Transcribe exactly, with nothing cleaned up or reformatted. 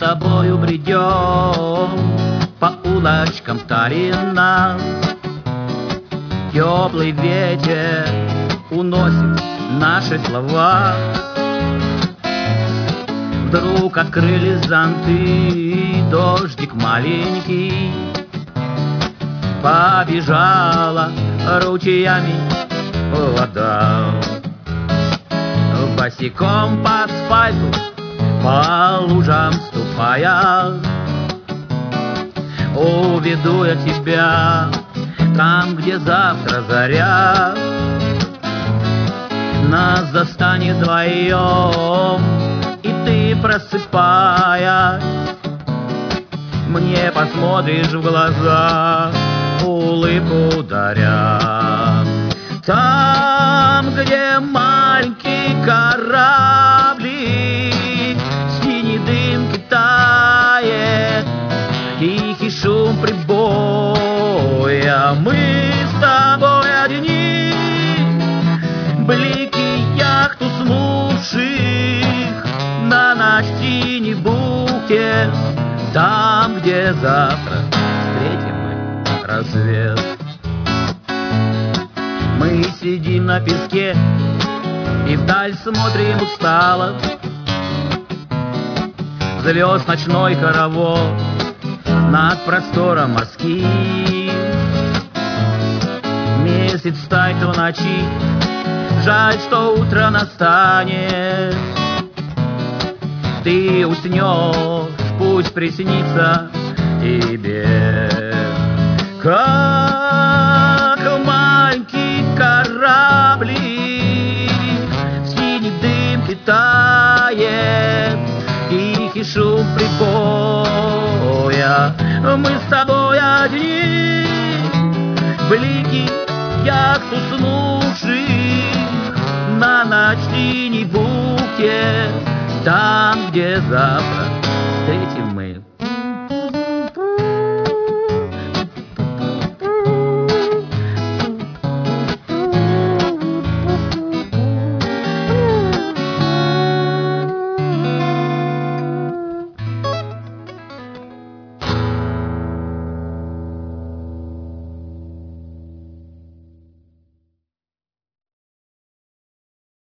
тобою бредем по улочкам Тарина. Теплый ветер уносит наши слова. Вдруг открылись зонты, дождик маленький побежала ручьями вода. Босиком по асфальту, по лужам ступая, уведу я тебя там, где завтра заря нас застанет вдвоем. И ты, просыпаясь, мне посмотришь в глаза, улыбку даря. Там, где маленький кораблик, синий дым тает, тихий шум прибоя, мы с тобой одни, блики яхт уснувших на ночь в синей бухте. Там, где завтра встретим мы рассвет. Мы сидим на песке и вдаль смотрим устало. Звезд ночной хоровод над простором морским. Месяц тает в ночи, жаль, что утро настанет. Ты уснешь, пусть приснится тебе, как маленький кораблик в синий дым питает, тихий шум прибоя. Мы с тобой одни, блики яхт уснувших на ночь в синей бухте. Там, где завтра встретим